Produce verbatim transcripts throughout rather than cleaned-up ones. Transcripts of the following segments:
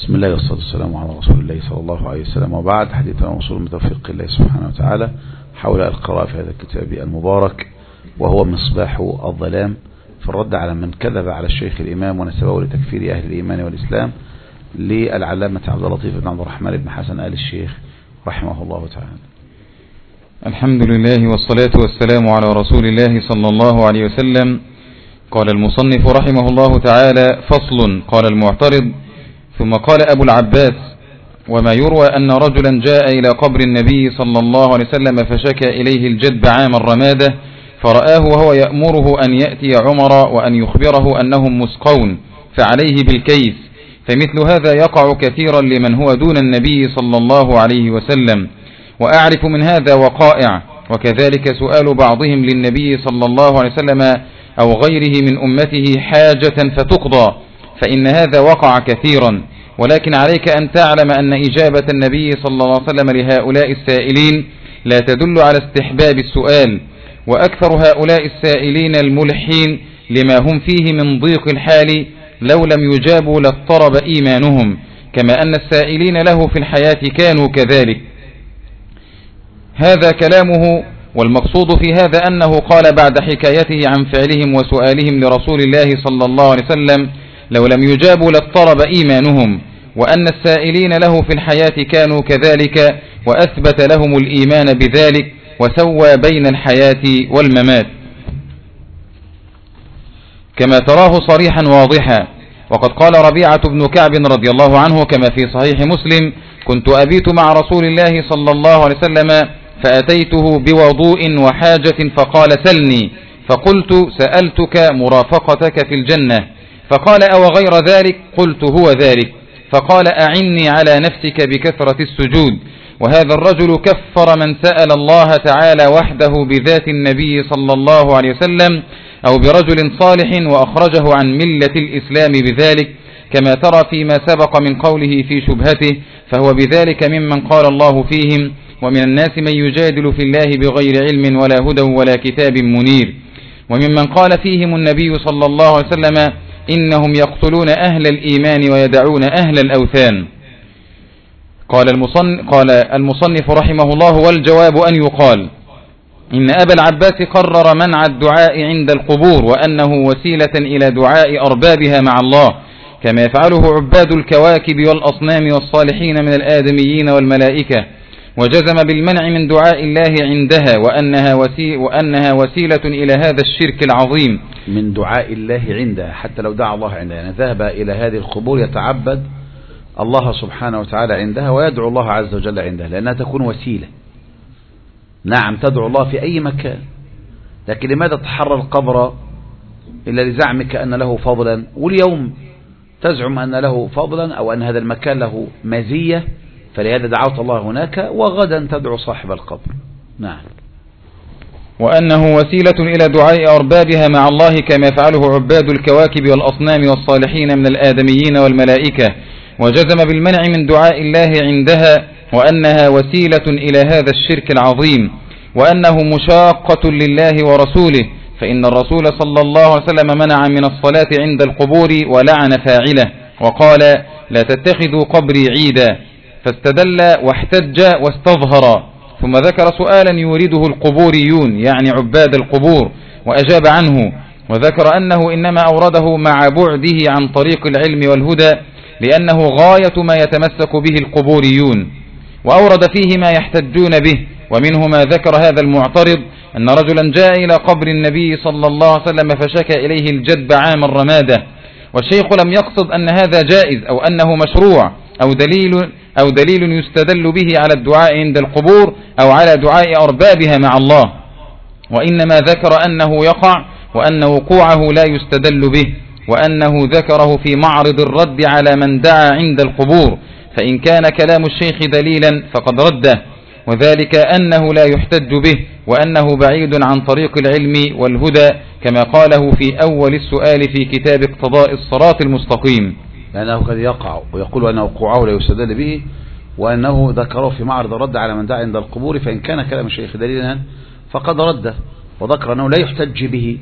بسم الله والصلاة والسلام على رسول الله صلى الله عليه وسلم، وبعد. حديثنا موصول من توفيق الله سبحانه وتعالى حول القراءة في هذا الكتاب المبارك، وهو مصباح الظلام في الرد على من كذب على الشيخ الإمام ونسبه لتكفير أهل الإيمان والإسلام للعلامة عبد اللطيف بن عبد الرحمن بن حسن آل الشيخ رحمه الله تعالى. الحمد لله والصلاة والسلام على رسول الله صلى الله عليه وسلم. قال المصنف رحمه الله تعالى: فصل. قال المعترض: ثم قال أبو العباس: وما يروى أن رجلا جاء إلى قبر النبي صلى الله عليه وسلم فشكى إليه الجدب عام الرمادة، فرآه وهو يأمره أن يأتي عمر وأن يخبره أنهم مسقون فعليه بالكيس، فمثل هذا يقع كثيرا لمن هو دون النبي صلى الله عليه وسلم، وأعرف من هذا وقائع. وكذلك سؤال بعضهم للنبي صلى الله عليه وسلم أو غيره من أمته حاجة فتقضى، فإن هذا وقع كثيرا. ولكن عليك أن تعلم أن إجابة النبي صلى الله عليه وسلم لهؤلاء السائلين لا تدل على استحباب السؤال، وأكثر هؤلاء السائلين الملحين لما هم فيه من ضيق الحال، لو لم يجابوا لاضطرب إيمانهم، كما أن السائلين له في الحياة كانوا كذلك. هذا كلامه، والمقصود في هذا أنه قال بعد حكايته عن فعلهم وسؤالهم لرسول الله صلى الله عليه وسلم: لو لم يجابوا لاضطرب إيمانهم، وأن السائلين له في الحياة كانوا كذلك، وأثبت لهم الإيمان بذلك، وسوى بين الحياة والممات، كما تراه صريحا واضحا. وقد قال ربيعة بن كعب رضي الله عنه كما في صحيح مسلم: كنت أبيت مع رسول الله صلى الله عليه وسلم فأتيته بوضوء وحاجة فقال: سلني. فقلت: سألتك مرافقتك في الجنة. فقال: أو غير ذلك؟ قلت: هو ذلك. فقال: أعني على نفسك بكثرة السجود. وهذا الرجل كفر من سأل الله تعالى وحده بذات النبي صلى الله عليه وسلم أو برجل صالح وأخرجه عن ملة الإسلام بذلك، كما ترى فيما سبق من قوله في شبهته، فهو بذلك ممن قال الله فيهم: ومن الناس من يجادل في الله بغير علم ولا هدى ولا كتاب منير. وممن قال فيهم النبي صلى الله عليه وسلم: إنهم يقتلون أهل الإيمان ويدعون أهل الأوثان. قال المصنف, قال المصنف رحمه الله: والجواب أن يقال إن أبا العباس قرر منع الدعاء عند القبور، وأنه وسيلة إلى دعاء أربابها مع الله، كما يفعله عباد الكواكب والأصنام والصالحين من الآدميين والملائكة، وجزم بالمنع من دعاء الله عندها، وأنها, وسي وأنها وسيلة إلى هذا الشرك العظيم. من دعاء الله عندها، حتى لو دعا الله عندها، يعني ذهب إلى هذه القبور يتعبد الله سبحانه وتعالى عندها ويدعو الله عز وجل عندها، لأنها تكون وسيلة. نعم، تدعو الله في أي مكان، لكن لماذا تحرر القبر إلا لزعمك أن له فضلا، واليوم تزعم أن له فضلا أو أن هذا المكان له مزية، فلهذا دعوت الله هناك، وغدا تدعو صاحب القبر. نعم. وأنه وسيلة إلى دعاء أربابها مع الله، كما يفعله عباد الكواكب والأصنام والصالحين من الآدميين والملائكة، وجزم بالمنع من دعاء الله عندها، وأنها وسيلة إلى هذا الشرك العظيم، وأنه مشاقة لله ورسوله، فإن الرسول صلى الله عليه وسلم منع من الصلاة عند القبور ولعن فاعله، وقال: لا تتخذوا قبري عيدا، فاستدل واحتج واستظهر. ثم ذكر سؤالا يورده القبوريون، يعني عباد القبور، وأجاب عنه، وذكر أنه إنما أورده مع بعده عن طريق العلم والهدى، لأنه غاية ما يتمسك به القبوريون، وأورد فيه ما يحتجون به. ومنه ما ذكر هذا المعترض أن رجلا جاء إلى قبر النبي صلى الله عليه وسلم فشكى إليه الجدب عام الرمادة، والشيخ لم يقصد أن هذا جائز أو أنه مشروع أو دليل, أو دليل يستدل به على الدعاء عند القبور أو على دعاء أربابها مع الله، وإنما ذكر أنه يقع، وأن وقوعه لا يستدل به، وأنه ذكره في معرض الرد على من دعا عند القبور، فإن كان كلام الشيخ دليلا فقد رده، وذلك أنه لا يحتج به، وأنه بعيد عن طريق العلم والهدى، كما قاله في أول السؤال في كتاب اقتضاء الصراط المستقيم. لأنه قد يقع، ويقول أن وقوعه لا يستدل به، وأنه ذكره في معرض الرد على من دعا عند القبور، فإن كان كلام الشيخ دليلا فقد رده، وذكر أنه لا يحتج به،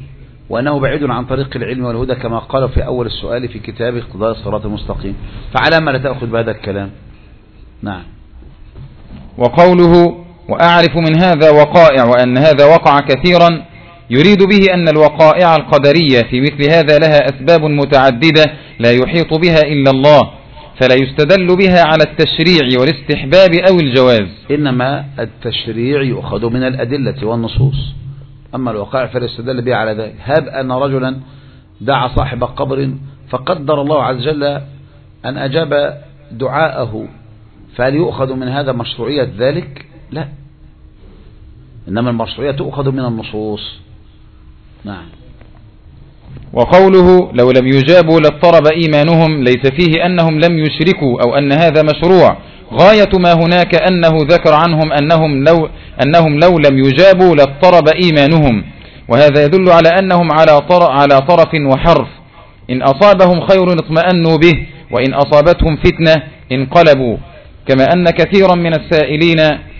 وأنه بعيد عن طريق العلم والهدى كما قال في أول السؤال في كتاب اقتضاء الصراط المستقيم. فعلى ما لا تأخذ بهذا الكلام؟ نعم. وقوله وأعرف من هذا وقائع وأن هذا وقع كثيرا يريد به أن الوقائع القدرية في مثل هذا لها أسباب متعددة لا يحيط بها إلا الله، فلا يستدل بها على التشريع والاستحباب أو الجواز، إنما التشريع يؤخذ من الأدلة والنصوص، أما الوقائع فلا يستدل بها على ذلك. هب أن رجلا دعا صاحب قبر فقدر الله عز وجل أن أجاب دعاءه، فهل يؤخذ من هذا مشروعية ذلك؟ لا، إنما المشروعية تؤخذ من النصوص. نعم. وقوله لو لم يجابوا لاضطرب إيمانهم ليس فيه أنهم لم يشركوا أو أن هذا مشروع، غاية ما هناك أنه ذكر عنهم أنهم لو, أنهم لو لم يجابوا لاضطرب إيمانهم، وهذا يدل على أنهم على, طر على طرف وحرف، إن أصابهم خير اطمأنوا به وإن أصابتهم فتنة انقلبوا، كما أن كثيرا من السائلين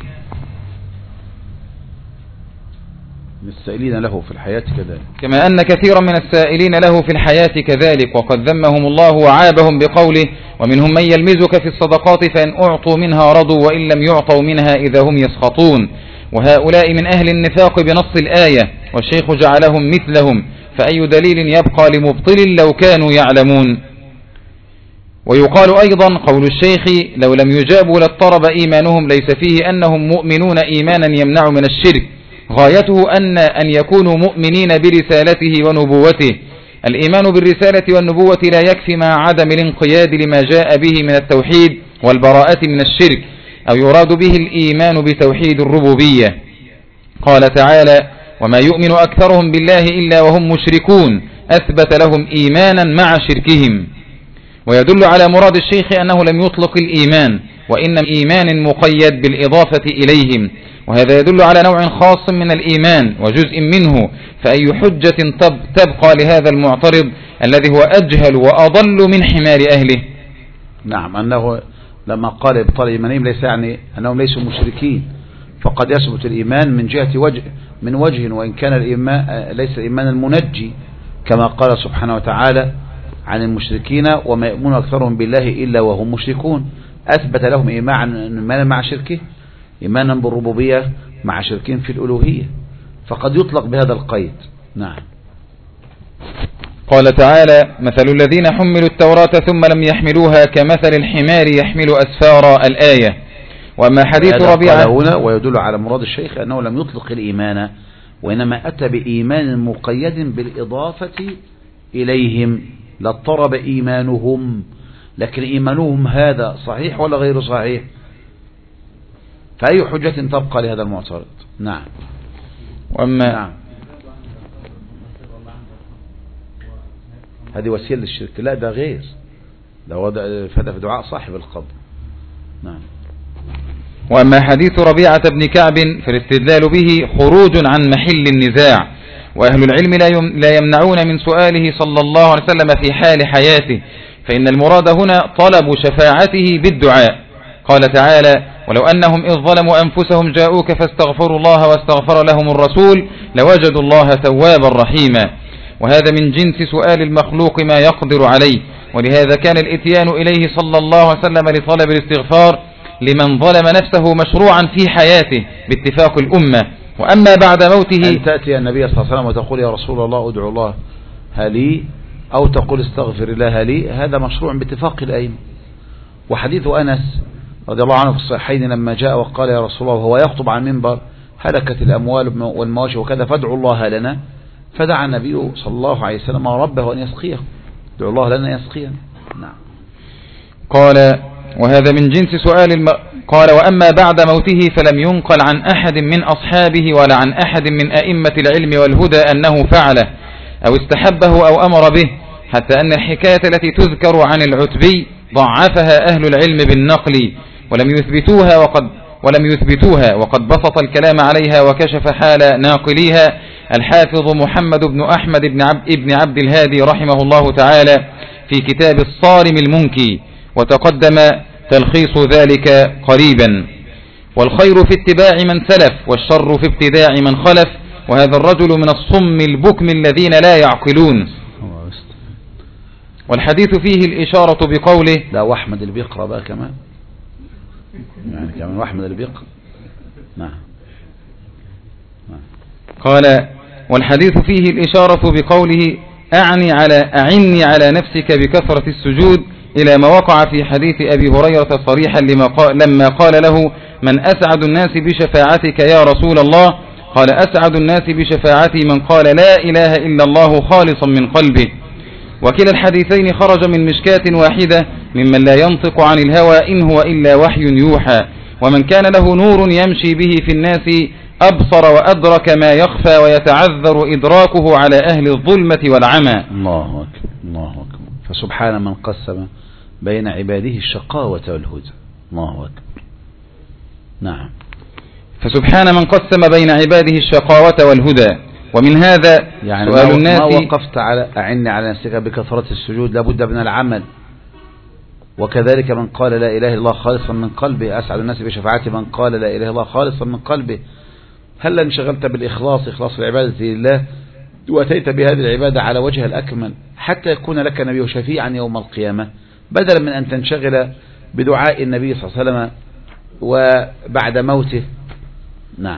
السائلين له في الحياة كذلك كما أن كثيرا من السائلين له في الحياة كذلك، وقد ذمهم الله وعابهم بقوله ومنهم من يلمزك في الصدقات فإن أعطوا منها رضوا وإن لم يعطوا منها إذا هم يسخطون، وهؤلاء من أهل النفاق بنص الآية، والشيخ جعلهم مثلهم، فأي دليل يبقى لمبطل لو كانوا يعلمون. ويقال أيضا قول الشيخ لو لم يجابوا لاضطرب إيمانهم ليس فيه أنهم مؤمنون إيمانا يمنع من الشرك، غايته أن أن يكونوا مؤمنين برسالته ونبوته. الإيمان بالرسالة والنبوة لا يكفي مع عدم الانقياد لما جاء به من التوحيد والبراءة من الشرك، أو يراد به الإيمان بتوحيد الربوبية. قال تعالى وما يؤمن أكثرهم بالله إلا وهم مشركون، أثبت لهم إيمانا مع شركهم. ويدل على مراد الشيخ أنه لم يطلق الإيمان، وإن إيمان مقيد بالإضافة إليهم، وهذا يدل على نوع خاص من الإيمان وجزء منه، فأي حجة تبقى لهذا المعترض الذي هو أجهل وأضل من حمار أهله. نعم، أنه لما قال إبطال إيمانهم ليس يعني أنهم ليسوا مشركين، فقد يثبت الإيمان من جهة وجه من وجه، وإن كان الإيمان ليس الإيمان المنجي كما قال سبحانه وتعالى عن المشركين وما يؤمن أكثرهم بالله إلا وهم مشركون، أثبت لهم إيمانا مع شركه، إيمانا بالربوبية مع شركين في الألوهية، فقد يطلق بهذا القيد. نعم. قال تعالى مثل الذين حملوا التوراة ثم لم يحملوها كمثل الحمار يحمل أسفارا الآية. وما حديث ربيعة هنا ويدل على مراد الشيخ أنه لم يطلق الإيمان، وإنما أتى بإيمان مقيد بالإضافة إليهم، لاضطرب إيمانهم، لكن إيمانهم هذا صحيح ولا غير صحيح؟ فأي حجة تبقى لهذا المعترض؟ نعم. وأما نعم. هذه وسيلة للشرك، لا ده غير، ده هو في دعاء صاحب القبر. نعم. وأما حديث ربيعة بن كعب فالاستدلال به خروج عن محل النزاع، وأهل العلم لا يمنعون من سؤاله صلى الله عليه وسلم في حال حياته، فإن المراد هنا طلب شفاعته بالدعاء. قال تعالى ولو أنهم إذ ظلموا أنفسهم جاءوك فاستغفروا الله واستغفر لهم الرسول لوجدوا الله توابا رحيما، وهذا من جنس سؤال المخلوق ما يقدر عليه، ولهذا كان الاتيان إليه صلى الله عليه وسلم لطلب الاستغفار لمن ظلم نفسه مشروعا في حياته باتفاق الأمة. وأما بعد موته أن تأتي النبي صلى الله عليه وسلم وتقول يا رسول الله ادعو الله هلي، أو تقول استغفر الله هلي، هذا مشروع باتفاق الأئمة. وحديث أنس رضي الله عنه في الصحيحين لما جاء وقال يا رسول الله وهو يخطب عن المنبر هلكت الأموال والمواشي وكذا فادعوا الله لنا، فدعا النبي صلى الله عليه وسلم ربه أن يسقيه، ادعوا الله لنا يسقينا. نعم. قال وهذا من جنس سؤال الم... قال وأما بعد موته فلم ينقل عن أحد من أصحابه ولا عن أحد من أئمة العلم والهدى أنه فعله أو استحبه أو أمر به، حتى أن الحكاية التي تذكر عن العتبي ضعفها أهل العلم بالنقل ولم يثبتوها وقد ولم يثبتوها وقد بسط الكلام عليها وكشف حال ناقليها الحافظ محمد بن أحمد بن عبد, ابن عبد الهادي رحمه الله تعالى في كتاب الصارم المنكي، وتقدم تلخيص ذلك قريبا. والخير في اتباع من سلف، والشر في ابتداع من خلف، وهذا الرجل من الصم البكم الذين لا يعقلون. والحديث فيه الإشارة بقوله. لا واحمد اللي بيقرأ بقى كمان، يعني كمان واحمد اللي بيقرأ. نعم. قال والحديث فيه الإشارة بقوله أعني على أعني على نفسك بكثرة السجود، إلى ما وقع في حديث أبي هريرة صريحا لما قال لما قال له من أسعد الناس بشفاعتك يا رسول الله؟ قال أسعد الناس بشفاعتي من قال لا إله إلا الله خالصا من قلبه. وكلا الحديثين خرج من مشكاة واحدة ممن لا ينطق عن الهوى إن هو إلا وحي يوحى، ومن كان له نور يمشي به في الناس أبصر وأدرك ما يخفى ويتعذر إدراكه على أهل الظلمة والعمى. الله أكبر الله أكبر. فسبحان من قسم بين عباده الشقاوة والهدى. الله أكبر. نعم. فسبحان من قسم بين عباده الشقاوة والهدى. ومن هذا يعني سؤال ما الناس. ما وقفت على أعني على نفسك بكثرة السجود، لابد من العمل. وكذلك من قال لا إله إلا الله خالصا من قلبه، أسعد الناس بشفاعته من قال لا إله إلا الله خالصا من قلبه. هل انشغلت بالإخلاص، إخلاص العبادة لله، وأتيت بهذه العبادة على وجه الأكمل حتى يكون لك نبي شفيعا يوم القيامة، بدلا من أن تنشغل بدعاء النبي صلى الله عليه وسلم وبعد موته. نعم.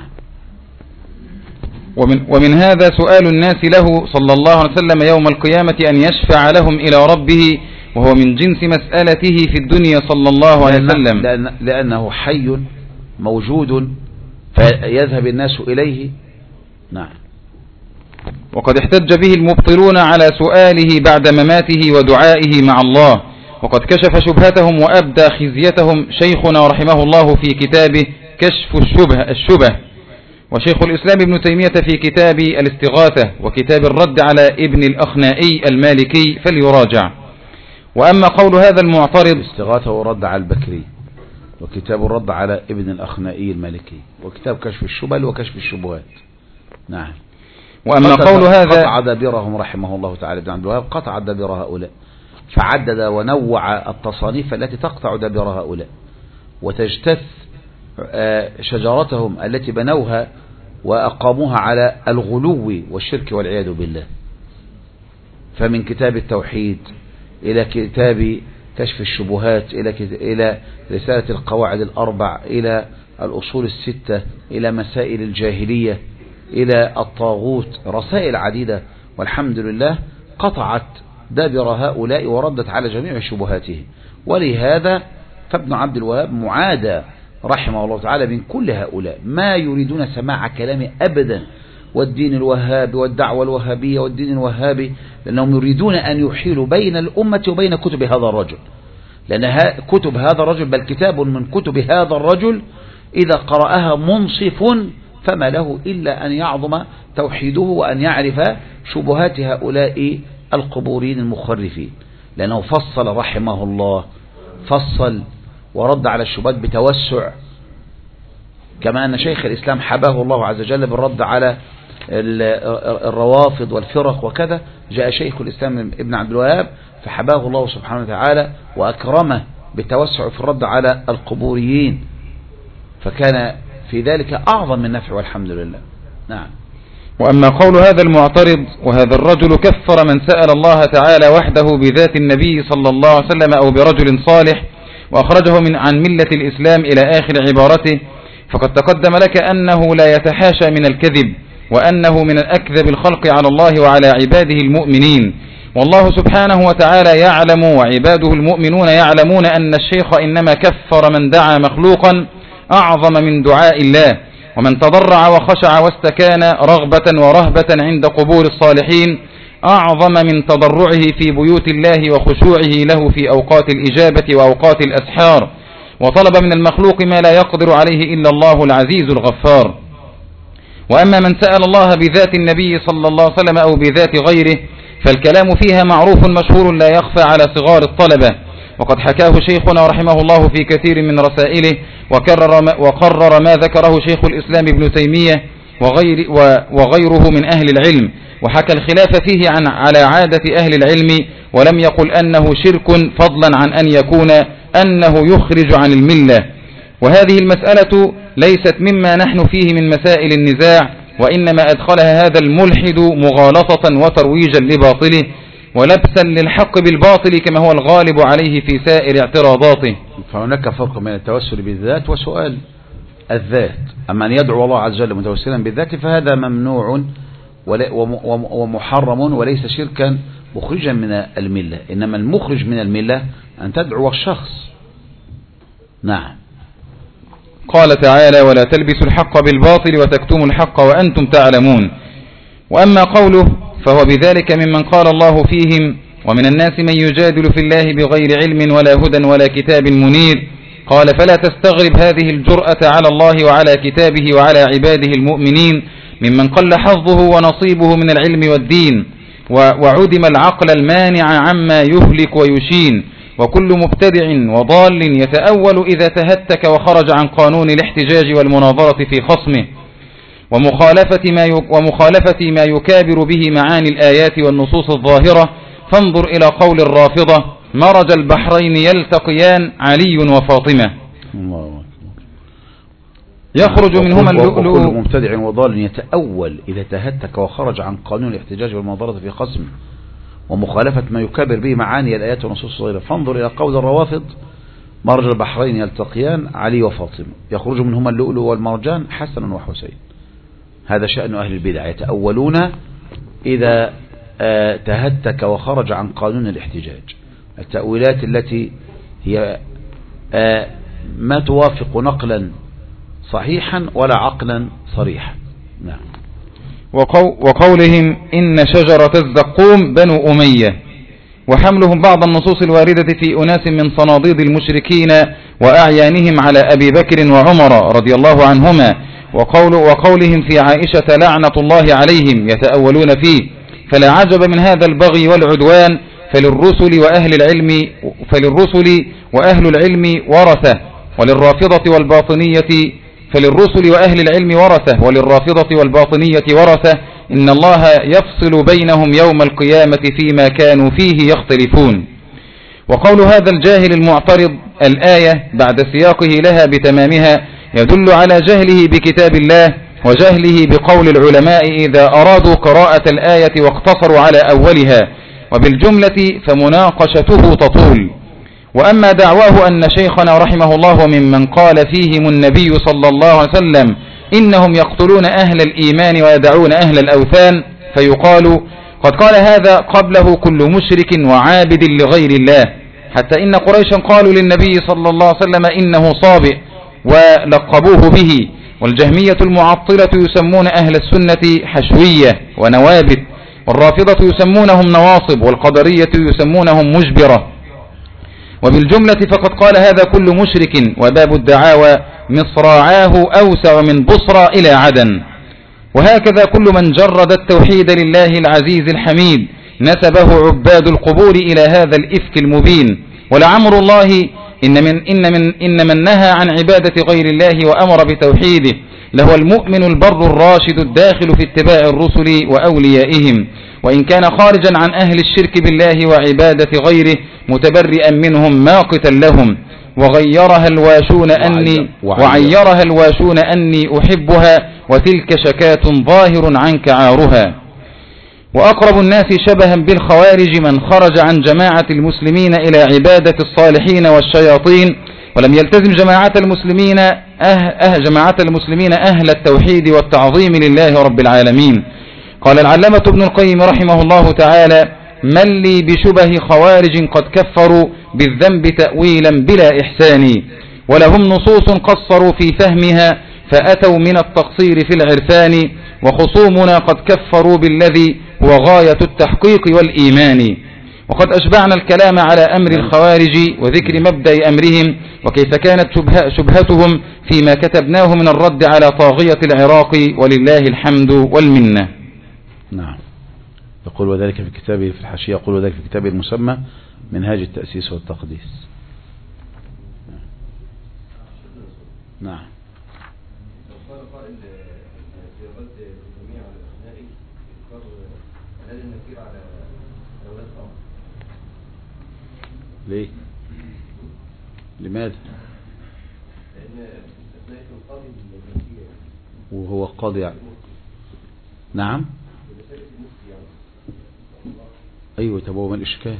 ومن, ومن هذا سؤال الناس له صلى الله عليه وسلم يوم القيامة أن يشفع لهم إلى ربه، وهو من جنس مسألته في الدنيا صلى الله عليه وسلم، لأن لأنه حي موجود فيذهب الناس إليه. نعم. وقد احتج به المبطلون على سؤاله بعد مماته ودعائه مع الله، وقد كشف شبهتهم وأبدى خزيتهم شيخنا رحمه الله في كتابه كشف الشبه, الشبه وشيخ الإسلام ابن تيمية في كتاب الاستغاثة وكتاب الرد على ابن الأخنائي المالكي فليراجع. وأما قول هذا المعترض، الاستغاثة ورد على البكري، وكتاب الرد على ابن الأخنائي المالكي، وكتاب كشف الشبل وكشف الشبهات. نعم. وأما قول هذا قطع دابرهم رحمه الله تعالى ابن عبد الوهاب، قطع دابر هؤلاء، فعدد ونوع التصانيف التي تقطع دابر هؤلاء وتجتث شجرتهم التي بنوها وأقاموها على الغلو والشرك والعياذ بالله. فمن كتاب التوحيد إلى كتاب كشف الشبهات، إلى إلى رسالة القواعد الأربع، إلى الأصول الستة، إلى مسائل الجاهلية، إلى الطاغوت، رسائل عديدة، والحمد لله قطعت دابر هؤلاء وردت على جميع شبهاته. ولهذا فابن عبد الوهاب معادى رحمه الله تعالى من كل هؤلاء، ما يريدون سماع كلامه أبدا، والدين الوهابي والدعوة الوهابية والدين الوهابي، لأنهم يريدون أن يحيلوا بين الأمة وبين كتب هذا الرجل، لأن كتب هذا الرجل بل كتاب من كتب هذا الرجل إذا قرأها منصف فما له إلا أن يعظم توحيده وأن يعرف شبهات هؤلاء القبورين المخرفين، لأنه فصل رحمه الله، فصل ورد على الشبهات بتوسع، كما أن شيخ الإسلام حباه الله عز وجل بالرد على الروافض والفرق وكذا، جاء شيخ الإسلام ابن عبد الوهاب فحباه الله سبحانه وتعالى وأكرمه بالتوسع في الرد على القبوريين، فكان في ذلك أعظم من نفع والحمد لله. نعم. وأما قول هذا المعترض وهذا الرجل كفر من سأل الله تعالى وحده بذات النبي صلى الله عليه وسلم أو برجل صالح وأخرجه من عن ملة الإسلام إلى آخر عبارته، فقد تقدم لك أنه لا يتحاشى من الكذب، وأنه من الأكذب الخلق على الله وعلى عباده المؤمنين، والله سبحانه وتعالى يعلم وعباده المؤمنون يعلمون أن الشيخ إنما كفر من دعا مخلوقا أعظم من دعاء الله، ومن تضرع وخشع واستكان رغبة ورهبة عند قبور الصالحين أعظم من تضرعه في بيوت الله وخشوعه له في أوقات الإجابة وأوقات الأسحار، وطلب من المخلوق ما لا يقدر عليه إلا الله العزيز الغفار. وأما من سأل الله بذات النبي صلى الله عليه وسلم أو بذات غيره فالكلام فيها معروف مشهور لا يخفى على صغار الطلبة، وقد حكاه شيخنا رحمه الله في كثير من رسائله وكرر ما وقرر ما ذكره شيخ الإسلام ابن تيمية وغير وغيره من أهل العلم، وحكى الخلاف فيه عن على عادة أهل العلم، ولم يقل أنه شرك فضلا عن أن يكون أنه يخرج عن الملة. وهذه المسألة ليست مما نحن فيه من مسائل النزاع، وإنما أدخلها هذا الملحد مغالطة وترويجا لباطله ولبسا للحق بالباطل كما هو الغالب عليه في سائر اعتراضاته. فهناك فرق بين التوسل بالذات وسؤال الذات. أما أن يدعو الله عز وجل متوسلا بالذات فهذا ممنوع ومحرم وليس شركا مخرجا من الملة، إنما المخرج من الملة أن تدعو الشخص. نعم. قال تعالى: ولا تلبسوا الحق بالباطل وتكتموا الحق وأنتم تعلمون. وأما قوله فهو بذلك ممن قال الله فيهم: ومن الناس من يجادل في الله بغير علم ولا هدى ولا كتاب منير. قال: فلا تستغرب هذه الجرأة على الله وعلى كتابه وعلى عباده المؤمنين ممن قل حظه ونصيبه من العلم والدين وعدم العقل المانع عما يهلك ويشين. وكل مبتدع وضال يتأول إذا تهتك وخرج عن قانون الاحتجاج والمناظرة في خصمه ومخالفة ما ومخالفة ما يكابر به معاني الآيات والنصوص الظاهرة. فانظر إلى قول الرافضة: مرج البحرين يلتقيان علي وفاطمة. يخرج منهما اللؤلؤ. وكل مبتدع وضال يتأول إذا تهتك وخرج عن قانون الاحتجاج والمناظرة في خصمه ومخالفة ما يكابر به معاني الآيات والنصوص الصغيرة. فانظر إلى قول الروافض: مرج البحرين يلتقيان علي وفاطمة. يخرج منهما اللؤلؤ والمرجان حسن وحسين. هذا شأن أهل البدع، يتأولون إذا تهتك وخرج عن قانون الاحتجاج. التأويلات التي هي ما توافق نقلا صحيحا ولا عقلا صريحا. نعم. وقولهم إن شجرة الزقوم بنو أمية، وحملهم بعض النصوص الواردة في أناس من صناديد المشركين وأعيانهم على أبي بكر وعمر رضي الله عنهما. وقول وقولهم في عائشة لعنة الله عليهم يتأولون فيه. فلا عجب من هذا البغي والعدوان، فللرسل وأهل العلم فللرسل وأهل العلم ورثة وللرافضة والباطنية فللرسل وأهل العلم ورثة وللرافضة والباطنية ورثة. إن الله يفصل بينهم يوم القيامة فيما كانوا فيه يختلفون. وقول هذا الجاهل المعترض الآية بعد سياقه لها بتمامها يدل على جهله بكتاب الله وجهله بقول العلماء إذا أرادوا قراءة الآية واقتصروا على أولها، وبالجملة فمناقشته تطول. وأما دعواه أن شيخنا رحمه الله ممن قال فيهم النبي صلى الله عليه وسلم إنهم يقتلون أهل الإيمان ويدعون أهل الأوثان، فيقال قد قال هذا قبله كل مشرك وعابد لغير الله، حتى إن قريشا قالوا للنبي صلى الله عليه وسلم إنه صابئ ولقبوه به. والجهمية المعطلة يسمون أهل السنة حشوية ونوابت، والرافضة يسمونهم نواصب، والقدرية يسمونهم مجبرة. وبالجملة فقد قال هذا كل مشرك، وباب الدعاوى مصراعاه أوسع من بصرى إلى عدن. وهكذا كل من جرد التوحيد لله العزيز الحميد نسبه عباد القبور إلى هذا الإفك المبين. ولعمر الله إن من, إن من, إن من نهى عن عبادة غير الله وأمر بتوحيده لهو المؤمن البر الراشد الداخل في اتباع الرسل وأوليائهم، وإن كان خارجا عن أهل الشرك بالله وعبادة غيره متبرئا منهم ماقتا لهم. وغيرها الواشون أني وعيرها الواشون أني أحبها، وتلك شكاة ظاهر عنك عارها. وأقرب الناس شبها بالخوارج من خرج عن جماعة المسلمين إلى عبادة الصالحين والشياطين، ولم يلتزم جماعة المسلمين أه أه جماعة المسلمين أهل التوحيد والتعظيم لله رب العالمين. قال العلامة ابن القيم رحمه الله تعالى: من لي بشبه خوارج قد كفروا بالذنب تأويلا بلا إحسان، ولهم نصوص قصروا في فهمها فأتوا من التقصير في العرفان، وخصومنا قد كفروا بالذي هو غاية التحقيق والإيمان. وقد أشبعنا الكلام على أمر الخوارج وذكر مبدأ أمرهم وكيف كانت شبه شبهتهم فيما كتبناه من الرد على طاغية العراق، ولله الحمد والمنة. نعم. يقول وذلك في كتابه في الحاشية، يقول وذلك في كتابه المسمى منهاج التأسيس والتقديس. نعم. ليه؟ لماذا؟ وهو قاضي يعني. نعم. أيوة. طب هو ما الإشكال؟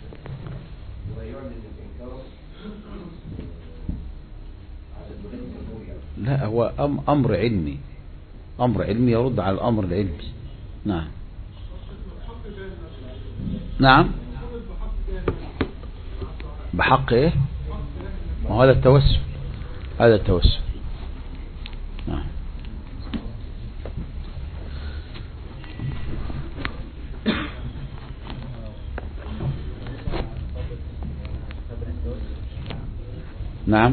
لا، هو أمر علمي، أمر علمي يرد على الأمر العلمي. نعم. نعم. بحق إيه؟ ما هذا التوسل، هذا التوسل. نعم. نعم.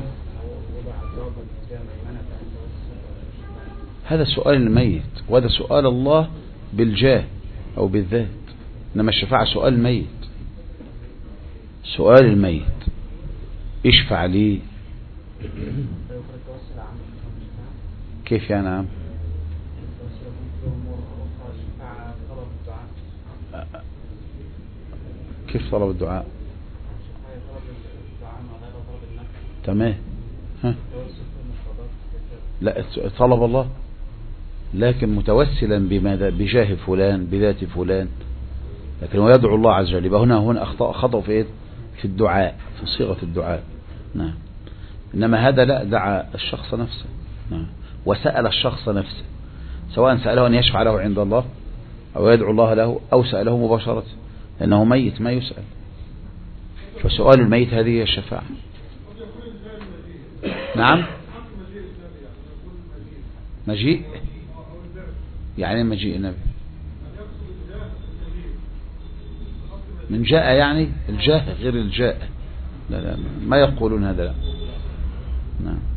هذا سؤال الميت، وهذا سؤال الله بالجاه أو بالذات، إنما الشفاعة سؤال الميت. سؤال الميت اشفع لي. كيف يعني عم؟ كيف طلب الدعاء؟ تمام. ها؟ لا، طلب الله، لكن متوسلا بماذا؟ بجاه فلان، بذات فلان، لكن هو يدعو الله عز وجل. يبقى هنا هنا أخطأ خطأ في إيه؟ في الدعاء، في صيغة الدعاء. نعم. إنما هذا لا، دعا الشخص نفسه. نعم. وسأل الشخص نفسه، سواء سأله أن يشفع له عند الله أو يدعو الله له، أو سأله مباشرة، لأنه ميت ما يسأل. فسؤال الميت هذه هي الشفاعة. نعم. مجيء يعني مجيء النبي من جاء، يعني الجاه غير الجاء. لا لا، ما يقولون هذا. لا. نعم.